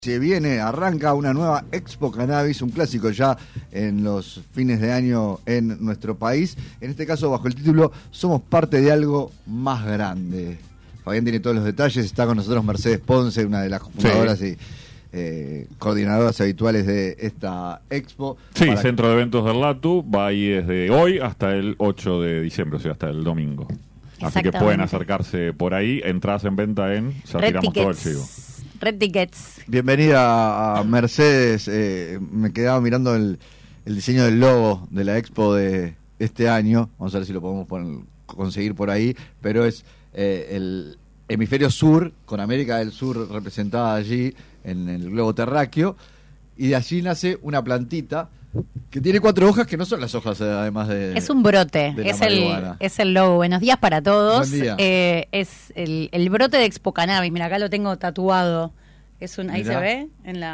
Se viene, arranca una nueva Expo Cannabis, un clásico ya en los fines de año en nuestro país. En este caso, bajo el título Somos parte de algo más grande. Fabián tiene todos los detalles, está con nosotros Mercedes Ponce, una de las fundadoras y coordinadoras habituales de esta Expo. Sí, Centro de Eventos del LATU va ahí desde hoy hasta el 8 de diciembre, o sea, hasta el domingo. Así que pueden acercarse por ahí, entradas en venta en... Ya tiramos todo el chivo. Red Tickets. Bienvenida a Mercedes. Me quedaba mirando el diseño del logo de la Expo de este año. Vamos a ver si lo podemos conseguir por ahí. Pero es el hemisferio sur, con América del Sur representada allí en el globo terráqueo. Y de allí nace una plantita que tiene 4 hojas que no son las hojas, además de... Es un brote, es el logo. Buenos días para todos. Buen día. Es el brote de Expo Cannabis. Mira, acá lo tengo tatuado. Ahí se ve,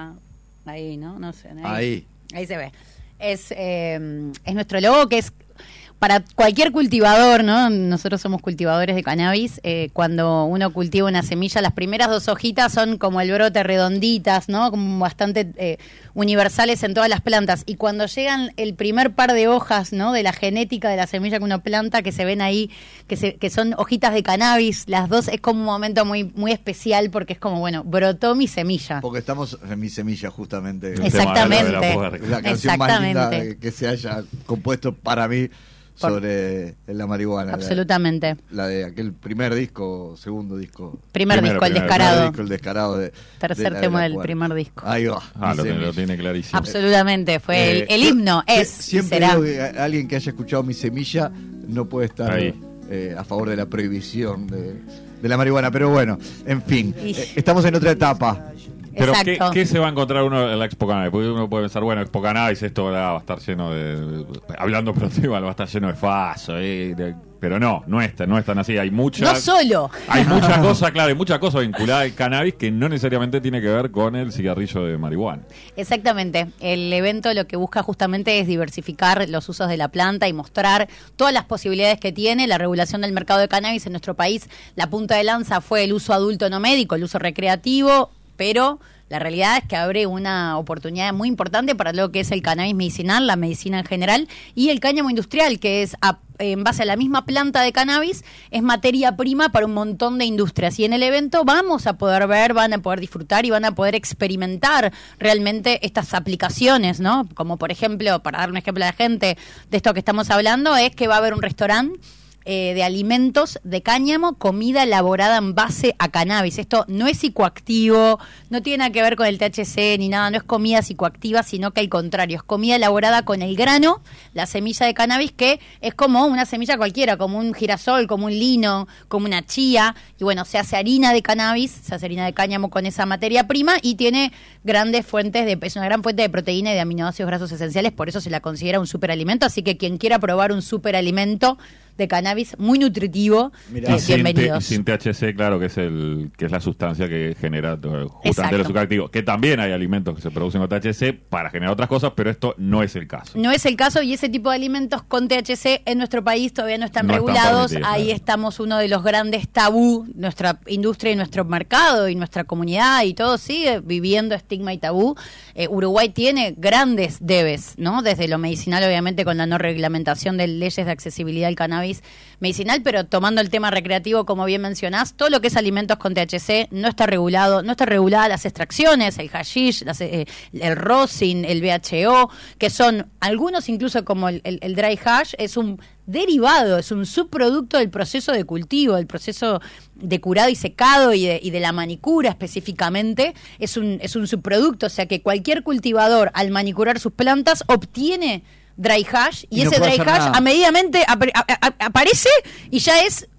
ahí, ¿no? No sé. Ahí se ve. Es nuestro logo, que es para cualquier cultivador, ¿no? Nosotros somos cultivadores de cannabis. Cuando uno cultiva una semilla, las primeras 2 hojitas son como el brote, redonditas, ¿no? Como bastante universales en todas las plantas. Y cuando llegan el primer par de hojas, ¿no? De la genética de la semilla que uno planta, que se ven ahí, que son hojitas de cannabis, las 2 es como un momento muy, muy especial, porque es como, bueno, brotó mi semilla. Porque estamos en mi semilla, justamente. Exactamente. La canción más linda que se haya compuesto para mí sobre la marihuana. Absolutamente. La de aquel primer disco, segundo disco. Primer disco, El Descarado. El Descarado. Tercer tema del primer disco. Ahí va. Lo tiene clarísimo. Absolutamente, fue el himno, siempre será. digo que alguien que haya escuchado Mi Semilla no puede estar a favor de la prohibición de la marihuana, pero bueno, en fin, estamos en otra etapa. Pero ¿qué se va a encontrar uno en la Expo Cannabis? Porque uno puede pensar, bueno, Expo Cannabis, esto va a estar lleno de... Hablando festival, va a estar lleno de faso, pero no es tan así. Hay mucha... No solo. Hay mucha cosa, claro, hay mucha cosa vinculada al cannabis que no necesariamente tiene que ver con el cigarrillo de marihuana. Exactamente. El evento lo que busca justamente es diversificar los usos de la planta y mostrar todas las posibilidades que tiene. La regulación del mercado de cannabis en nuestro país, la punta de lanza fue el uso adulto no médico, el uso recreativo, pero la realidad es que abre una oportunidad muy importante para lo que es el cannabis medicinal, la medicina en general, y el cáñamo industrial, que es en base a la misma planta de cannabis, es materia prima para un montón de industrias. Y en el evento vamos a poder ver, van a poder disfrutar y van a poder experimentar realmente estas aplicaciones, ¿no? Como por ejemplo, para dar un ejemplo a la gente de esto que estamos hablando, es que va a haber un restaurante de alimentos de cáñamo, comida elaborada en base a cannabis. Esto no es psicoactivo, no tiene nada que ver con el THC ni nada, no es comida psicoactiva, sino que al contrario, es comida elaborada con el grano, la semilla de cannabis, que es como una semilla cualquiera, como un girasol, como un lino, como una chía, y bueno, se hace harina de cannabis, se hace harina de cáñamo con esa materia prima y tiene es una gran fuente de proteína y de aminoácidos grasos esenciales, por eso se la considera un superalimento, así que quien quiera probar un superalimento de cannabis muy nutritivo, bienvenidos. Sin THC, claro, que es la sustancia que genera justamente los psicoactivos. Que también hay alimentos que se producen con THC para generar otras cosas, pero esto no es el caso. No es el caso, y ese tipo de alimentos con THC en nuestro país todavía no están regulados. Ahí estamos, uno de los grandes tabú, nuestra industria y nuestro mercado y nuestra comunidad y todo sigue viviendo estigma y tabú. Uruguay tiene grandes debes, ¿no? Desde lo medicinal, obviamente, con la no reglamentación de leyes de accesibilidad al cannabis medicinal, pero tomando el tema recreativo, como bien mencionás, todo lo que es alimentos con THC no está regulado, no está regulada las extracciones, el hashish, el rosin, el BHO, que son algunos incluso como el dry hash, es un derivado, es un subproducto del proceso de cultivo, del proceso de curado y secado y de la manicura específicamente, es un subproducto, o sea que cualquier cultivador al manicurar sus plantas obtiene dry hash y ese dry hash a medidamente aparece y ya es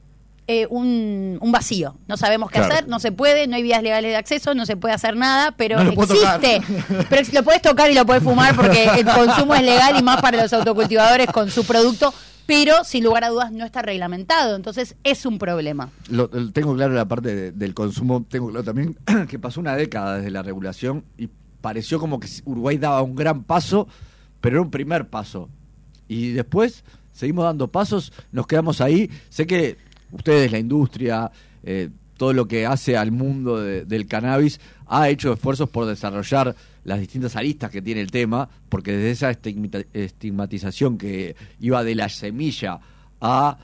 un vacío. No sabemos qué hacer, no se puede, no hay vías legales de acceso, no se puede hacer nada, pero existe. Pero lo puedes tocar y lo puedes fumar porque el consumo es legal y más para los autocultivadores con su producto, pero sin lugar a dudas no está reglamentado, entonces es un problema. Tengo claro la parte del consumo, tengo claro también que pasó una década desde la regulación y pareció como que Uruguay daba un gran paso, pero era un primer paso. Y después seguimos dando pasos, nos quedamos ahí. Sé que ustedes, la industria, todo lo que hace al mundo del cannabis, ha hecho esfuerzos por desarrollar las distintas aristas que tiene el tema, porque desde esa estigmatización que iba de la semilla a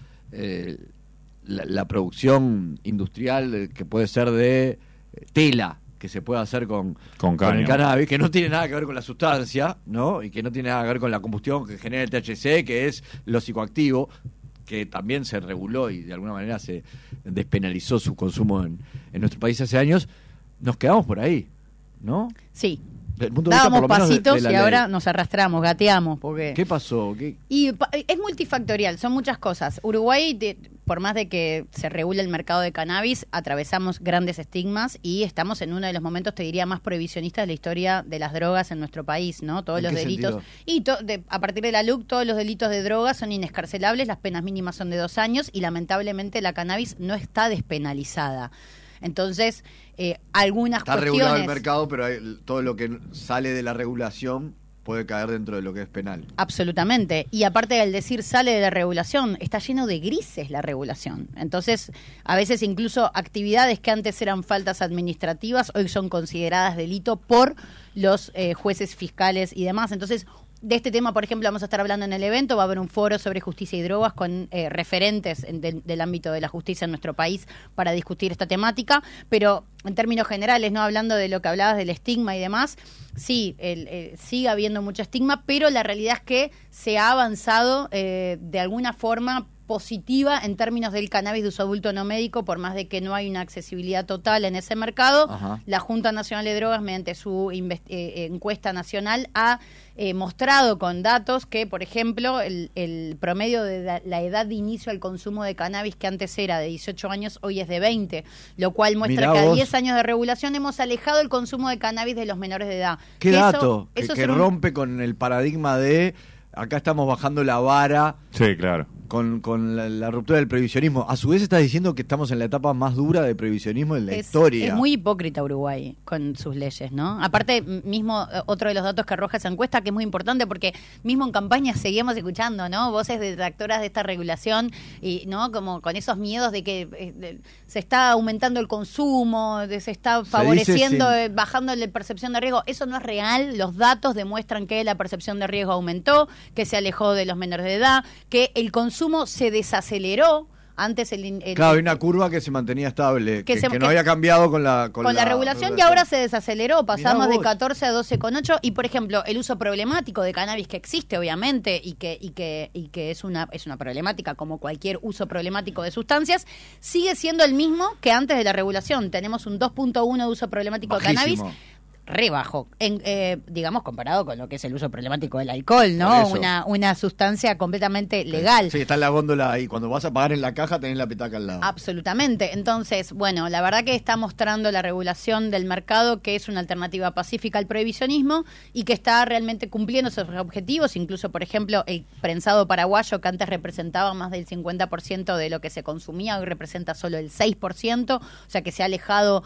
la producción industrial, que puede ser de tela, que se puede hacer con el cannabis, que no tiene nada que ver con la sustancia, ¿no? Y que no tiene nada que ver con la combustión que genera el THC, que es lo psicoactivo, que también se reguló y de alguna manera se despenalizó su consumo en nuestro país hace años. Nos quedamos por ahí, ¿no? Sí. Del punto de vista, por Dábamos lo menos, pasitos de la y ley. ahora nos arrastramos, gateamos. ¿Qué pasó? Y es multifactorial, son muchas cosas. Uruguay, por más de que se regule el mercado de cannabis, atravesamos grandes estigmas y estamos en uno de los momentos, te diría, más prohibicionistas de la historia de las drogas en nuestro país, ¿no? Todos ¿En los qué delitos. sentido? Y a partir de la LUC, todos los delitos de drogas son inescarcelables, las penas mínimas son de 2 años y lamentablemente la cannabis no está despenalizada. Entonces, algunas Está cuestiones... regulado el mercado, pero todo lo que sale de la regulación puede caer dentro de lo que es penal. Absolutamente. Y aparte del decir sale de la regulación, está lleno de grises la regulación. Entonces, a veces incluso actividades que antes eran faltas administrativas, hoy son consideradas delito por los jueces fiscales y demás. Entonces, de este tema, por ejemplo, vamos a estar hablando en el evento, va a haber un foro sobre justicia y drogas con referentes del ámbito de la justicia en nuestro país para discutir esta temática, pero en términos generales, no hablando de lo que hablabas del estigma y demás, sí, sigue habiendo mucho estigma, pero la realidad es que se ha avanzado de alguna forma positiva en términos del cannabis de uso adulto no médico, por más de que no hay una accesibilidad total en ese mercado. Ajá. La Junta Nacional de Drogas, mediante su encuesta nacional, ha mostrado con datos que, por ejemplo, el promedio de la edad de inicio al consumo de cannabis, que antes era de 18 años, hoy es de 20, lo cual muestra Mirá que a vos. 10 años de regulación hemos alejado el consumo de cannabis de los menores de edad. ¿Qué Que dato? eso que será un- rompe con el paradigma de acá estamos bajando la vara Sí, claro. con la ruptura del previsionismo. A su vez estás diciendo que estamos en la etapa más dura de previsionismo en la historia. Es muy hipócrita Uruguay con sus leyes, ¿no? Aparte, mismo otro de los datos que arroja esa encuesta, que es muy importante, porque mismo en campaña seguíamos escuchando, ¿no? Voces detractoras de esta regulación y, ¿no? Como con esos miedos de que se está aumentando el consumo, se está favoreciendo, bajando la percepción de riesgo. Eso no es real. Los datos demuestran que la percepción de riesgo aumentó, que se alejó de los menores de edad, que el consumo se desaceleró. Antes Claro, hay una curva que se mantenía estable, que no había cambiado con la regulación, y ahora se desaceleró, pasamos Mirá de vos. 14 a 12,8 y, por ejemplo, el uso problemático de cannabis, que existe obviamente y que es una problemática como cualquier uso problemático de sustancias, sigue siendo el mismo que antes de la regulación. Tenemos un 2.1 de uso problemático Bajísimo. de cannabis, re bajo, digamos, comparado con lo que es el uso problemático del alcohol, Por ¿no? eso. Una sustancia completamente legal. Sí, está en la góndola y cuando vas a pagar en la caja tenés la petaca al lado. Absolutamente. Entonces, bueno, la verdad que está mostrando la regulación del mercado que es una alternativa pacífica al prohibicionismo y que está realmente cumpliendo sus objetivos. Incluso, por ejemplo, el prensado paraguayo, que antes representaba más del 50% de lo que se consumía, hoy representa solo el 6%, o sea que se ha alejado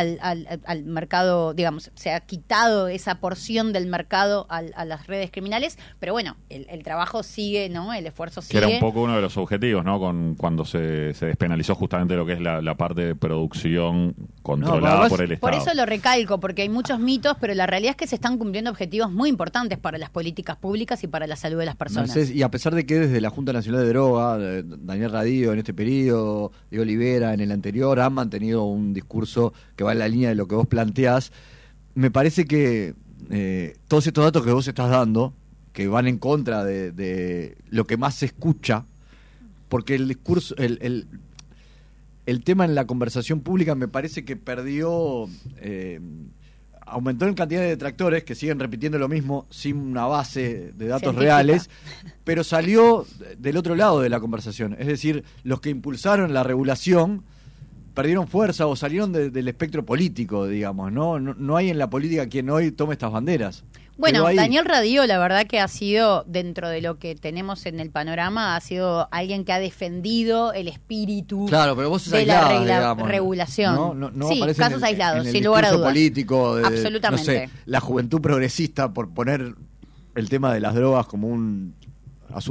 al mercado, digamos, se ha quitado esa porción del mercado a las redes criminales, pero bueno, el trabajo sigue, ¿no? El esfuerzo Que sigue. era un poco uno de los objetivos, ¿no? Cuando se despenalizó justamente lo que es la parte de producción controlada además, por el Estado. Por eso lo recalco, porque hay muchos mitos, pero la realidad es que se están cumpliendo objetivos muy importantes para las políticas públicas y para la salud de las personas. Mercedes, y a pesar de que desde la Junta Nacional de Droga, Daniel Radío en este periodo, Diego Olivera en el anterior, han mantenido un discurso que va en la línea de lo que vos planteás, me parece que todos estos datos que vos estás dando, que van en contra de lo que más se escucha, porque el discurso, el tema en la conversación pública me parece que perdió, aumentó en cantidad de detractores que siguen repitiendo lo mismo sin una base de datos Científica. reales, pero salió del otro lado de la conversación, es decir, los que impulsaron la regulación perdieron fuerza o salieron del espectro político, digamos, no hay en la política quien hoy tome estas banderas. Bueno, Quedó ahí. Daniel Radío, la verdad que ha sido, dentro de lo que tenemos en el panorama, ha sido alguien que ha disfrado el espíritu Claro, pero vos sos de la aislada, digamos, regulación. No Sí, aparece casos en el, aislados, en el sin lugar a discurso dudas. político de, Absolutamente. no sé, la juventud progresista, por poner el tema de las drogas como un asunto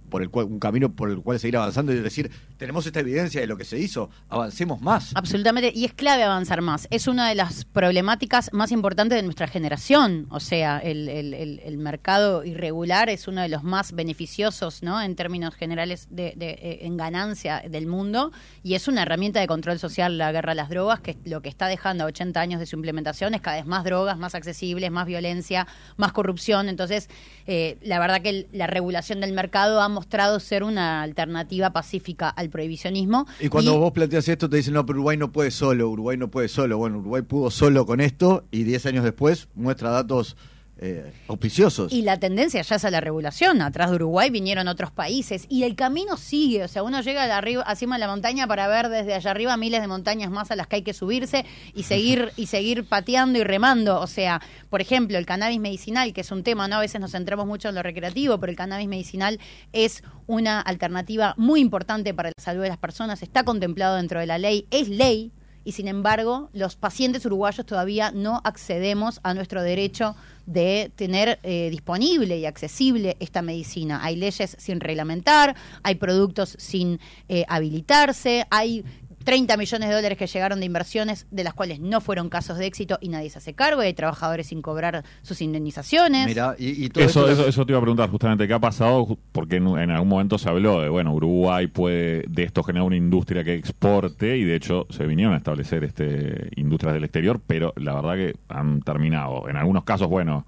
un camino por el cual seguir avanzando y decir, tenemos esta evidencia de lo que se hizo, avancemos más. Absolutamente, y es clave avanzar más. Es una de las problemáticas más importantes de nuestra generación. O sea, el mercado irregular es uno de los más beneficiosos, ¿no?, en términos generales en ganancia del mundo, y es una herramienta de control social, la guerra a las drogas, que lo que está dejando a 80 años de su implementación es cada vez más drogas, más accesibles, más violencia, más corrupción. Entonces, la verdad que la regulación del mercado ha mostrado ser una alternativa pacífica al prohibicionismo. Y cuando vos planteas esto te dicen, no, pero Uruguay no puede solo. Bueno, Uruguay pudo solo con esto y 10 años después muestra datos auspiciosos. Y la tendencia ya es a la regulación. Atrás de Uruguay vinieron otros países y el camino sigue. O sea, uno llega acima de la montaña para ver desde allá arriba miles de montañas más a las que hay que subirse y seguir pateando y remando. O sea, por ejemplo, el cannabis medicinal, que es un tema, ¿no? A veces nos centramos mucho en lo recreativo, pero el cannabis medicinal es una alternativa muy importante para la salud de las personas. Está contemplado dentro de la ley, es ley. Y sin embargo, los pacientes uruguayos todavía no accedemos a nuestro derecho de tener disponible y accesible esta medicina. Hay leyes sin reglamentar, hay productos sin habilitarse, hay 30 millones de dólares que llegaron de inversiones, de las cuales no fueron casos de éxito y nadie se hace cargo, y hay trabajadores sin cobrar sus indemnizaciones. Mira, y todo eso te iba a preguntar justamente, ¿qué ha pasado? Porque en algún momento se habló de, bueno, Uruguay puede de esto generar una industria que exporte, y de hecho se vinieron a establecer industrias del exterior, pero la verdad que han terminado, en algunos casos, bueno,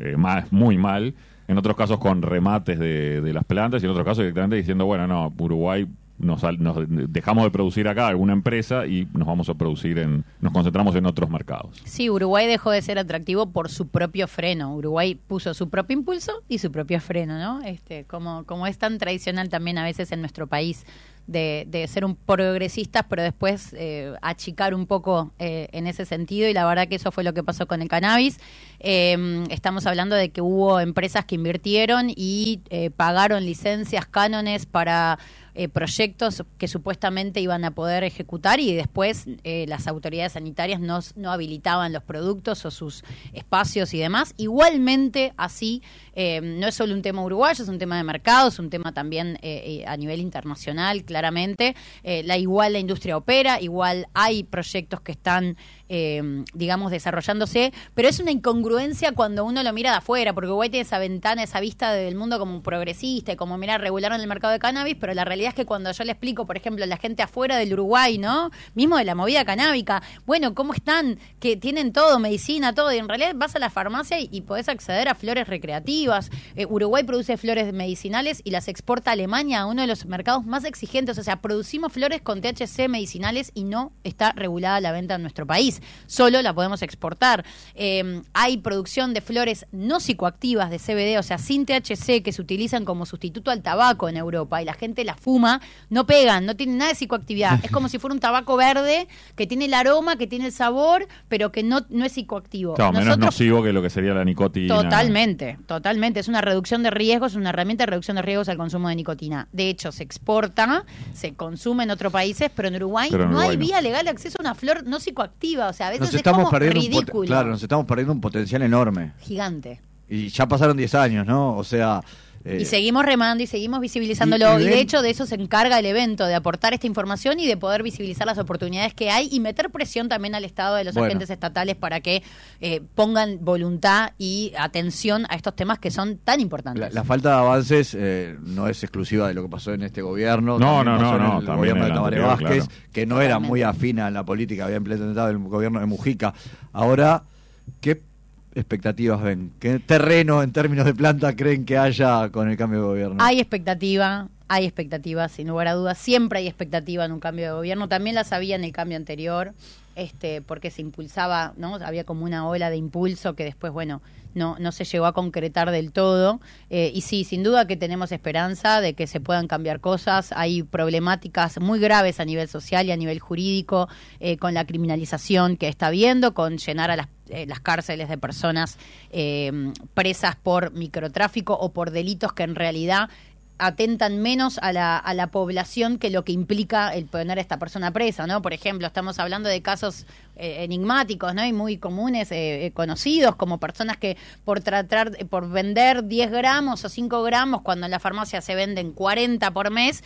muy mal, en otros casos con remates de las plantas, y en otros casos directamente diciendo, bueno, no, Uruguay nos dejamos de producir acá alguna empresa y nos vamos a producir nos concentramos en otros mercados. Sí, Uruguay dejó de ser atractivo por su propio freno. Uruguay puso su propio impulso y su propio freno, ¿no? Como es tan tradicional también a veces en nuestro país de ser un progresistas, pero después achicar un poco en ese sentido, y la verdad que eso fue lo que pasó con el cannabis. Estamos hablando de que hubo empresas que invirtieron y pagaron licencias, cánones para proyectos que supuestamente iban a poder ejecutar, y después las autoridades sanitarias no habilitaban los productos o sus espacios y demás. Igualmente, así, no es solo un tema uruguayo, es un tema de mercado, es un tema también a nivel internacional, claramente. Igual la industria opera, igual hay proyectos que están, digamos, desarrollándose, pero es una incongruencia cuando uno lo mira de afuera, porque Uruguay tiene esa ventana, esa vista del mundo como un progresista, y como, mira, regularon el mercado de cannabis, pero la realidad es que cuando yo le explico, por ejemplo, a la gente afuera del Uruguay, ¿no?, mismo de la movida canábica, bueno, ¿cómo están? Que tienen todo, medicina, todo, y en realidad vas a la farmacia y podés acceder a flores recreativas. Uruguay produce flores medicinales y las exporta a Alemania, a uno de los mercados más exigentes. O sea, producimos flores con THC medicinales y no está regulada la venta en nuestro país. Solo la podemos exportar. Hay producción de flores no psicoactivas de CBD, o sea, sin THC, que se utilizan como sustituto al tabaco en Europa, y la gente la fuma, no pegan, no tienen nada de psicoactividad. Es como si fuera un tabaco verde que tiene el aroma, que tiene el sabor, pero que no es psicoactivo. Claro, menos nocivo que lo que sería la nicotina. Totalmente. Es una reducción de riesgos, una herramienta de reducción de riesgos al consumo de nicotina. De hecho, se exporta, se consume en otros países, pero en Uruguay no hay vía legal de acceso a una flor no psicoactiva. O sea, a veces es como ridículo. Claro, nos estamos perdiendo un potencial enorme. Gigante. Y ya pasaron 10 años, ¿no? O sea... Y seguimos remando y seguimos visibilizándolo. Y de hecho de eso se encarga el evento, de aportar esta información y de poder visibilizar las oportunidades que hay y meter presión también al Estado de los agentes estatales para que pongan voluntad y atención a estos temas que son tan importantes. La falta de avances no es exclusiva de lo que pasó en este gobierno. No. El gobierno de Tabaré Vázquez, claro, que no era muy afina en la política, había implementado el gobierno de Mujica. Ahora, ¿qué expectativas ven? ¿Qué terreno en términos de planta creen que haya con el cambio de gobierno? Hay expectativa, sin lugar a dudas. Siempre hay expectativa en un cambio de gobierno. También las había en el cambio anterior, porque se impulsaba, ¿no? Había como una ola de impulso que después, bueno, no se llegó a concretar del todo. Y sí, sin duda que tenemos esperanza de que se puedan cambiar cosas. Hay problemáticas muy graves a nivel social y a nivel jurídico, con la criminalización que está habiendo, con llenar a las cárceles de personas presas por microtráfico o por delitos que en realidad atentan menos a la población que lo que implica el poner a esta persona presa, ¿no? Por ejemplo, estamos hablando de casos enigmáticos, ¿no? Y muy comunes, conocidos, como personas que por vender 10 gramos o 5 gramos, cuando en la farmacia se venden 40 por mes,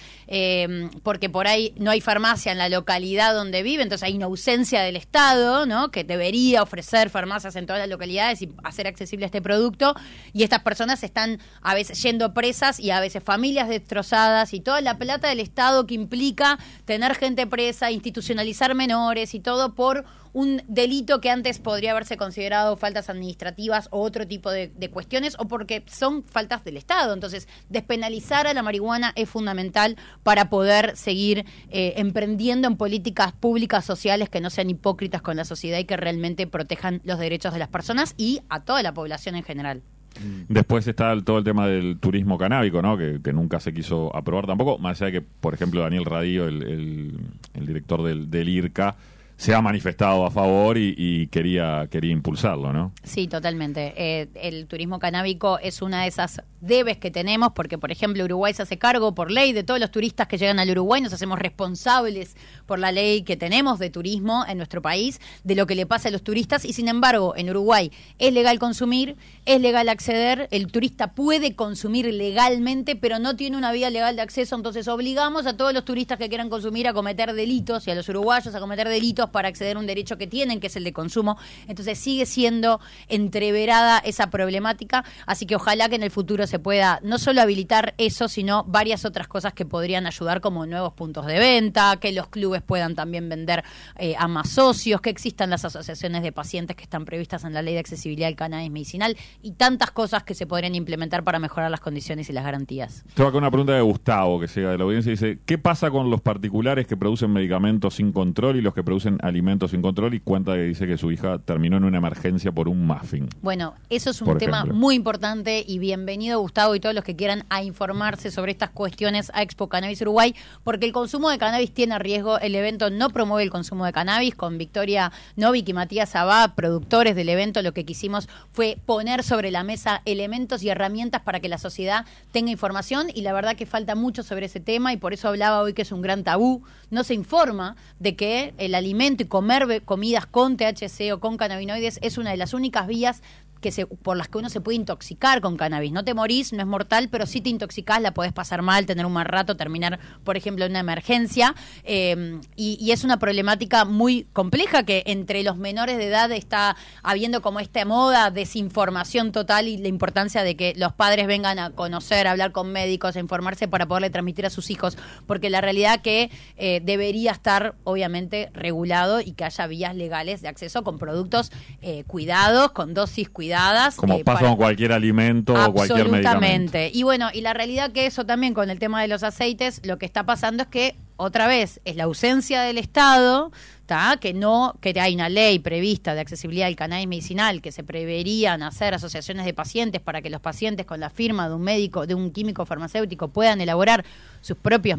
porque por ahí no hay farmacia en la localidad donde vive, entonces hay una ausencia del Estado, ¿no? Que debería ofrecer farmacias en todas las localidades y hacer accesible este producto, y estas personas están a veces yendo presas y a veces familias destrozadas y toda la plata del Estado que implica tener gente presa, institucionalizar menores y todo por un delito que antes podría haberse considerado faltas administrativas o otro tipo de cuestiones, o porque son faltas del Estado. Entonces, despenalizar a la marihuana es fundamental para poder seguir emprendiendo en políticas públicas sociales que no sean hipócritas con la sociedad y que realmente protejan los derechos de las personas y a toda la población en general. Después está todo el tema del turismo canábico, ¿no? Que nunca se quiso aprobar tampoco, más allá de que, por ejemplo, Daniel Radío, el director del IRCA, se ha manifestado a favor y quería impulsarlo, ¿no? Sí, totalmente. El turismo canábico es una de esas debes que tenemos, porque, por ejemplo, Uruguay se hace cargo por ley de todos los turistas que llegan al Uruguay, nos hacemos responsables por la ley que tenemos de turismo en nuestro país, de lo que le pasa a los turistas, y sin embargo, en Uruguay es legal consumir, es legal acceder, el turista puede consumir legalmente, pero no tiene una vía legal de acceso, entonces obligamos a todos los turistas que quieran consumir a cometer delitos, y a los uruguayos a cometer delitos para acceder a un derecho que tienen, que es el de consumo. Entonces sigue siendo entreverada esa problemática, así que ojalá que en el futuro se pueda no solo habilitar eso, sino varias otras cosas que podrían ayudar, como nuevos puntos de venta, que los clubes puedan también vender a más socios, que existan las asociaciones de pacientes que están previstas en la Ley de Accesibilidad al Cannabis Medicinal, y tantas cosas que se podrían implementar para mejorar las condiciones y las garantías. Tengo acá una pregunta de Gustavo, que llega de la audiencia, y dice: ¿qué pasa con los particulares que producen medicamentos sin control y los que producen alimentos sin control? Y cuenta que dice que su hija terminó en una emergencia por un muffin. Bueno, eso es un tema muy importante, y bienvenido, Gustavo, y todos los que quieran a informarse sobre estas cuestiones a Expo Cannabis Uruguay, porque el consumo de cannabis tiene riesgo. El evento no promueve el consumo de cannabis. Con Victoria Novik y Matías Abad, productores del evento, lo que quisimos fue poner sobre la mesa elementos y herramientas para que la sociedad tenga información, y la verdad que falta mucho sobre ese tema, y por eso hablaba hoy que es un gran tabú. No se informa de que el alimento y comer comidas con THC o con cannabinoides es una de las únicas vías por las que uno se puede intoxicar con cannabis. No te morís, no es mortal, pero sí te intoxicás, la podés pasar mal, tener un mal rato, terminar, por ejemplo, en una emergencia. Y es una problemática muy compleja, que entre los menores de edad está habiendo como esta moda, desinformación total, y la importancia de que los padres vengan a conocer, a hablar con médicos, a informarse para poderle transmitir a sus hijos, porque la realidad que debería estar, obviamente, regulado, y que haya vías legales de acceso con productos cuidados, con dosis cuidadas. Como pasa con cualquier alimento o cualquier medicamento. Absolutamente. Y bueno, y la realidad que eso también con el tema de los aceites, lo que está pasando es que, otra vez, es la ausencia del Estado, que hay una ley prevista de accesibilidad al cannabis medicinal, que se preverían hacer asociaciones de pacientes para que los pacientes, con la firma de un médico, de un químico farmacéutico, puedan elaborar sus propias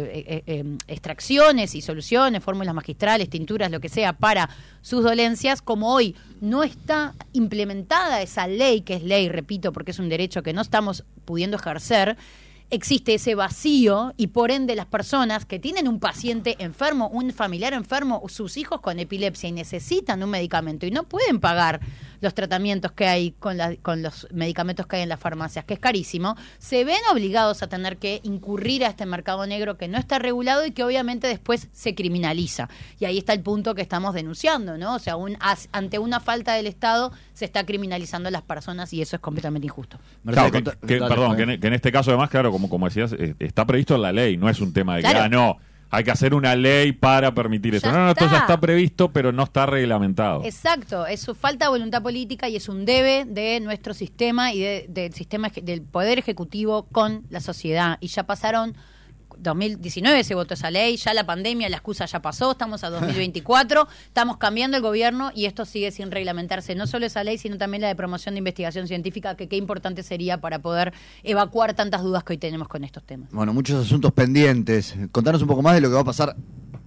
extracciones y soluciones, fórmulas magistrales, tinturas, lo que sea, para sus dolencias. Como hoy no está implementada esa ley, que es ley, repito, porque es un derecho que no estamos pudiendo ejercer, existe ese vacío, y por ende las personas que tienen un paciente enfermo, un familiar enfermo, sus hijos con epilepsia, y necesitan un medicamento y no pueden pagar los tratamientos que hay con los medicamentos que hay en las farmacias, que es carísimo, se ven obligados a tener que incurrir a este mercado negro que no está regulado y que obviamente después se criminaliza. Y ahí está el punto que estamos denunciando, ¿no? O sea, ante una falta del Estado se está criminalizando a las personas, y eso es completamente injusto. Claro, que en este caso, además, claro, como decías, está previsto en la ley, no es un tema de claro, que, no, hay que hacer una ley para permitir eso. No, esto ya está previsto, pero no está reglamentado. Exacto, eso falta voluntad política, y es un debe de nuestro sistema y del sistema del Poder Ejecutivo con la sociedad. Y ya pasaron 2019 se votó esa ley, ya la pandemia, la excusa ya pasó, estamos a 2024, estamos cambiando el gobierno y esto sigue sin reglamentarse. No solo esa ley, sino también la de promoción de investigación científica, que qué importante sería para poder evacuar tantas dudas que hoy tenemos con estos temas. Bueno, muchos asuntos pendientes. Contanos un poco más de lo que va a pasar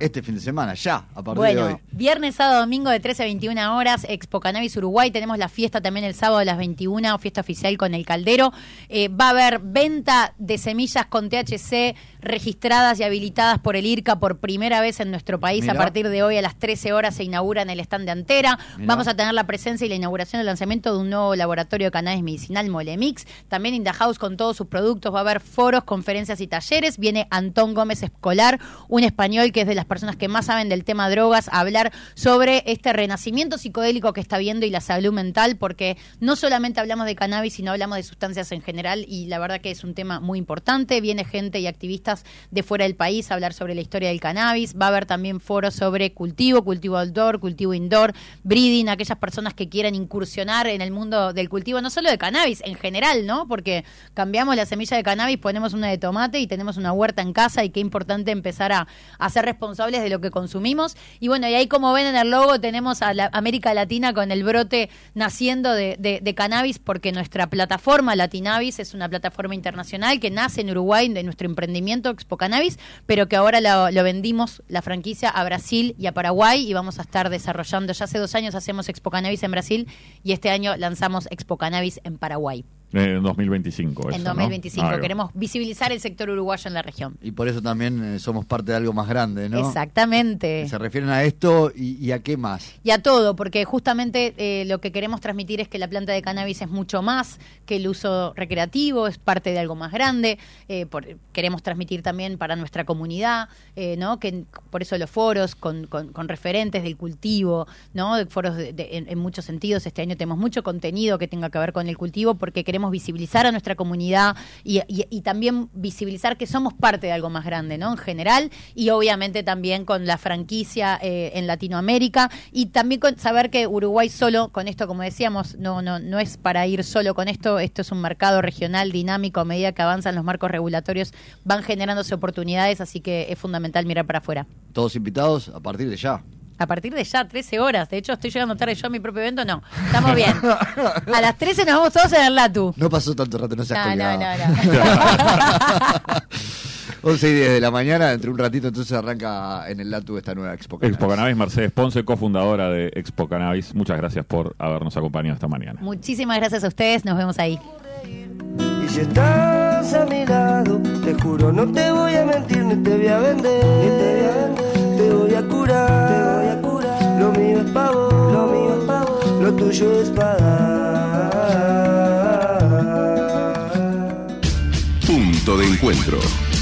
este fin de semana, ya, a partir de hoy. Bueno, viernes, sábado, domingo de 13 a 21 horas, Expo Cannabis Uruguay. Tenemos la fiesta también el sábado a las 21, fiesta oficial con el Caldero. Va a haber venta de semillas con THC registradas y habilitadas por el IRCA por primera vez en nuestro país. Mirá. A partir de hoy a las 13 horas se inaugura en el stand de Antera. Mirá. Vamos a tener la presencia y la inauguración del lanzamiento de un nuevo laboratorio de cannabis medicinal, Molemix. También In The House con todos sus productos. Va a haber foros, conferencias y talleres. Viene Antón Gómez Escolar, un español que es de las personas que más saben del tema drogas, a hablar sobre este renacimiento psicodélico que está viendo y la salud mental, porque no solamente hablamos de cannabis, sino hablamos de sustancias en general, y la verdad que es un tema muy importante. Viene gente y activistas de fuera del país a hablar sobre la historia del cannabis. Va a haber también foros sobre cultivo outdoor, cultivo indoor, breeding, aquellas personas que quieran incursionar en el mundo del cultivo, no solo de cannabis, en general, ¿no? Porque cambiamos la semilla de cannabis, ponemos una de tomate y tenemos una huerta en casa, y qué importante empezar a ser responsables de lo que consumimos. Y bueno, y ahí, como ven en el logo, tenemos a la América Latina con el brote naciendo de cannabis, porque nuestra plataforma Latinavis es una plataforma internacional que nace en Uruguay, de nuestro emprendimiento Expo Cannabis, pero que ahora lo vendimos, la franquicia, a Brasil y a Paraguay, y vamos a estar desarrollando, ya hace 2 años hacemos Expo Cannabis en Brasil, y este año lanzamos Expo Cannabis en Paraguay. En 2025. En eso, 2025. ¿no? Queremos visibilizar el sector uruguayo en la región. Y por eso también somos parte de algo más grande, ¿no? Exactamente. Se refieren a esto y a qué más. Y a todo, porque justamente lo que queremos transmitir es que la planta de cannabis es mucho más que el uso recreativo, es parte de algo más grande. Queremos transmitir también para nuestra comunidad, ¿no? Que por eso los foros con referentes del cultivo, ¿no? Foros en muchos sentidos. Este año tenemos mucho contenido que tenga que ver con el cultivo, porque queremos visibilizar a nuestra comunidad y también visibilizar que somos parte de algo más grande, ¿no? En general, y obviamente también con la franquicia en Latinoamérica, y también con saber que Uruguay solo, con esto, como decíamos, no es para ir solo con esto. Esto es un mercado regional dinámico. A medida que avanzan los marcos regulatorios, van generándose oportunidades, así que es fundamental mirar para afuera. Todos invitados a partir de ya. A partir de ya, 13 horas. De hecho, estoy llegando tarde yo a mi propio evento. No, estamos bien. A las 13 nos vamos todos en el Latu. No pasó tanto rato, no seas No. 11:10 de la mañana, entre un ratito entonces arranca en el Latu esta nueva Expo Cannabis. Expo Cannabis, Mercedes Ponce, cofundadora de Expo Cannabis. Muchas gracias por habernos acompañado esta mañana. Muchísimas gracias a ustedes. Nos vemos ahí. Y si estás a mi lado, te juro, no te voy a mentir, ni te voy a vender, te voy a curar, lo mío es pavo, lo tuyo es pagar. Punto de encuentro.